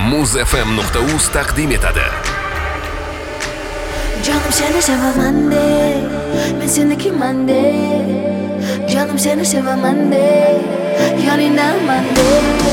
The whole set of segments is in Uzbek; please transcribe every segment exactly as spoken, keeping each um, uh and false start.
muz f m nuqta uz taqdim etadi. Canım seni sevaman de, men senikiman de. Canım seni sevaman de, yoningdaman de.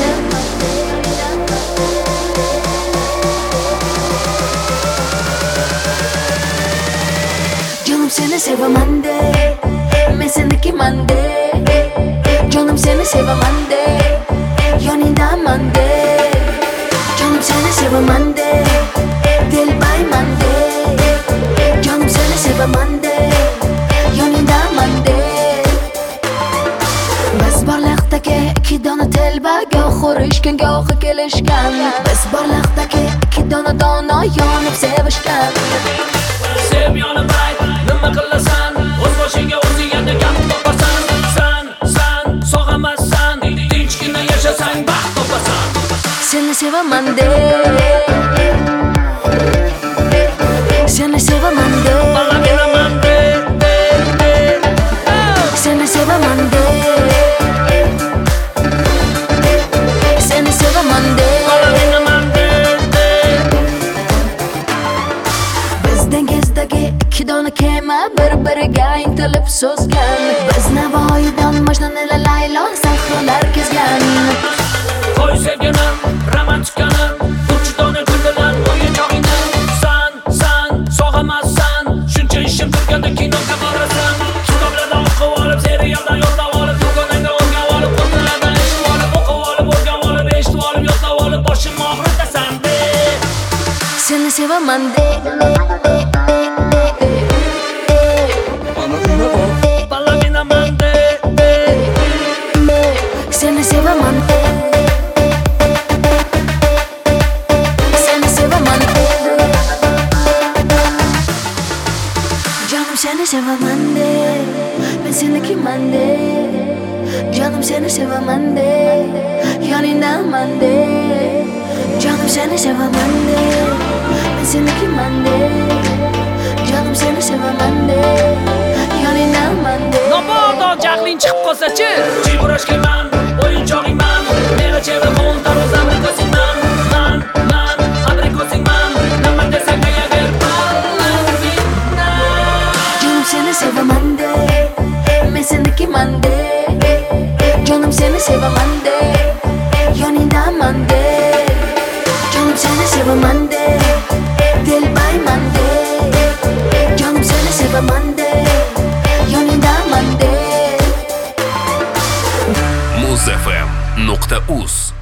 Canım seni sevaman de, men senikiman de. Canım seni sevaman de, yoningdaman de. Canım seni sevaman de, dilbayman de. Canım seni sevaman de, yoningdaman de. Biz borliqdagi ikki dona telba, goh urishgan, goh kelishgan. Biz borliqdagi ikki dona dono yonib sevishgan. Sev yonib ayt, nima qilasan? O'z boshiga o'zing gap topasan. San, san, sog'amassan, tinchgina yashasang baxt topasan. Seni sevaman de, seni sevaman de, Balaginaman de, de, de. seni sevaman de, seni sevaman de. Balaginaman de, de. Biz dengizdagi ikki dona kema bir-biriga intilib so'zgan. Biz Navoiydan Majnun ila Laylo sahrolar kezgan. Qo'y sevginim, romantikanim, uch dona guldilar o'yinchog'ingni. San, san, sog'amassan, shuncha ishim turganda kinoga borasan. Kitoblarda o'qib olib, serialdan yodlab olib, do'konanga o'rgab olib, qo'rqinlardan eshitib olib, o'qib olib, o'rgab olib, eshitib olib, yodlab olib, boshimni og'ritasan de. Seni sevaman de, Balaginaman de, de. seni sevaman de, seni sevaman de. Canım seni sevaman de, men senikiman de. Canım seni sevaman de, yoningdaman de. Canım seni sevaman de, men senikiman de. Canım seni sevaman de, yoningdaman de. Mabodo jahling chiqib qolsa-chi, jiburashkiman, o'yinchog'ingman, meni chevra montar o'z abrikosingman, man, man, abrikosingman, nima desang ayaver balagina. Canım seni sevaman de, men senikiman de. Canım seni sevaman de, yoningdaman de. Canım seni sevaman de, dilbayman de. Canım seni sevaman de, yoningdaman de. muz f m nuqta uz